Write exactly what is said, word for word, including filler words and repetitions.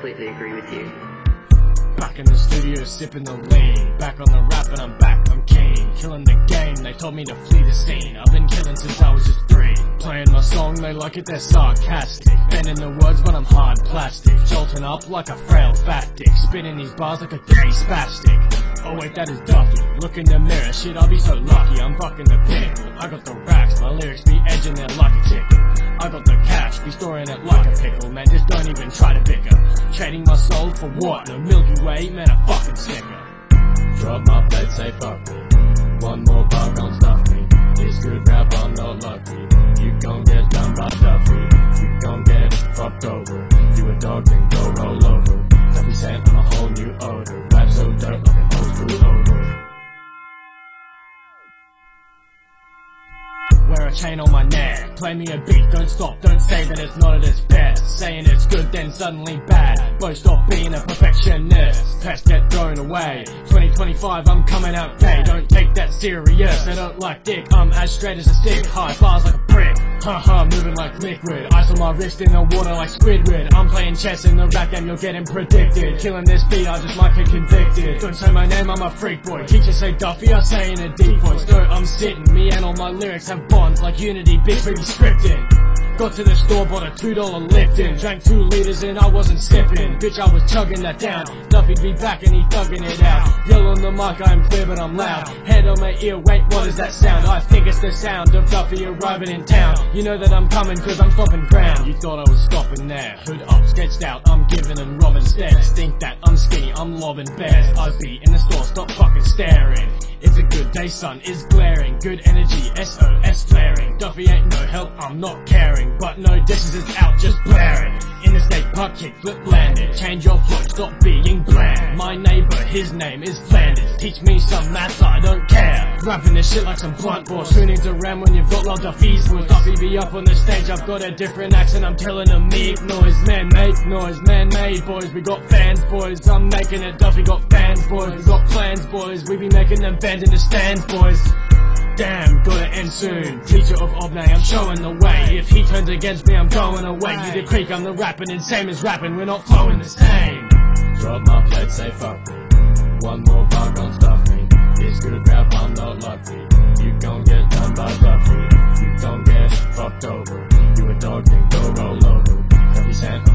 completely agree with you. Back in the studio sipping the lean, back on the rap and I'm back, I'm keen, killing the game, they told me to flee the scene, I've been killing since I was just three, playing my song, they like it, they're sarcastic, bending the words but I'm hard plastic, jolting up like a frail fat dick, spinning these bars like a gay spastic. Oh wait, that is Duffy, look in the mirror, shit I'll be so lucky, I'm fucking the pickle, I got the racks, my lyrics be edging it like a tickle, I got the cash, be storing it like a pickle, man just don't even try to bicker, trading my soul for what, the Milky Way, man a fucking sticker. Drop my plate, say fuck me, one more bar gon' stuff me, this good rap I'm not lucky, you gon' get done by Duffy, you gon' get fucked over, you a dog then go roll over, Duffy sent on a whole new odor, rap so dope like an old school odor. Wear a chain on my neck, play me a beat, don't stop, don't say that it's not at its best, saying it's good then suddenly bad, won't stop being a perfectionist, pest get thrown away, twenty twenty-five I'm coming out gay, don't take that serious, I don't like dick, I'm as straight as a stick, high bars like a brick, haha moving like liquid, ice on my wrist in the water like Squidward, I'm playing chess in the rap game, you're getting predicted, killing this beat I just might get convicted, don't say my name, I'm a freak boy, teachers say Duffy, I say in a deep voice, no I'm sitting, me and all my lyrics have bonds like Unity, bitch really scripting. Got to the store, bought a two dollar Lipton, drank two liters and I wasn't sipping, bitch I was chugging that down, Duffy'd be back and he thugging it out, yell on the mic I'm clear but I'm loud, head on my ear, wait what is that sound, I think it's the sound of Duffy arriving in town, you know that I'm coming cause I'm stopping ground, you thought I was stopping there, hood up, sketched out, I'm giving and robbing stares, think that I'm skinny, I'm lobbing bears, I be in the store, stop fucking staring, it's a good day sun is glaring, good energy, S O S flaring, Duffy ain't no help, I'm not caring, but no dishes is out just blaring, in the skate park kick flip landed, change your flow, stop being bland, my neighbor, his name is Flanders, teach me some maths, I don't care, rapping this shit like some blunt force, tuning to ram when you've got lots of fees for Duffy be up on the stage, I've got a different accent, I'm telling them make noise, man make noise, man made boys, we got fans boys, I'm making it, Duffy got fans boys, we got plans boys, we be making them bend in the stands boys. Damn, gotta end soon. Teacher of Obnay, I'm showing the way. If he turns against me, I'm going away. You the creek, I'm the rapping, and same as rapping, we're not flowing the same. Drop my plate, say fuck me. One more bar gon' stuff me. This good rap, I'm not lucky. You gon' get done by Duffy. You gon' get fucked over. You a dog, then go roll over. Duffy sent